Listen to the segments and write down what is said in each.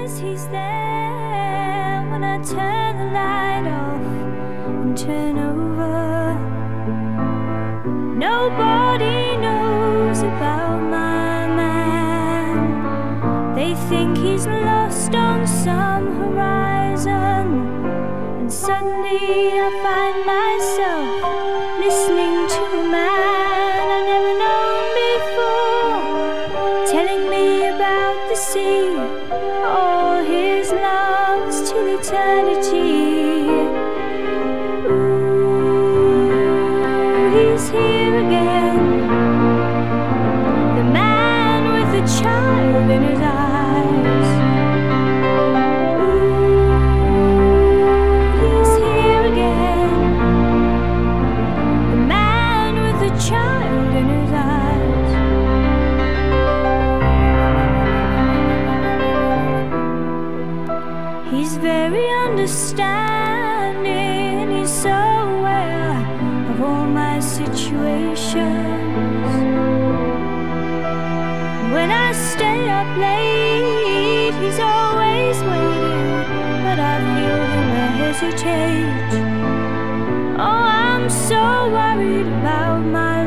he's there when I turn the light off and turn over. Nobody knows about my man. They think he's lost on some horizon, and suddenly I find myself listening to a man I've never known before, telling me about the sea, all his loves till eternity. Ooh, he's here again, the man with the child in his eyes. Ooh, he's here again, the man with the child in his eyes. He's very understanding, he's so aware of all my situations. When I stay up late, he's always waiting, but I feel him hesitate. Oh, I'm so worried about my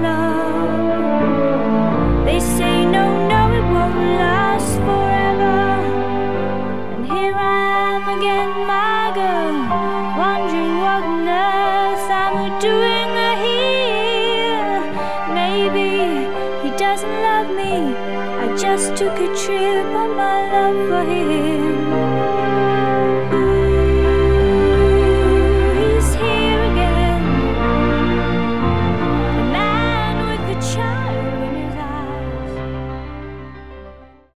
love. They say no, it won't last forever. And here I am again, my girl, wondering what on earth I'm doing here. Maybe he doesn't love me, I just took a trip on my love for him.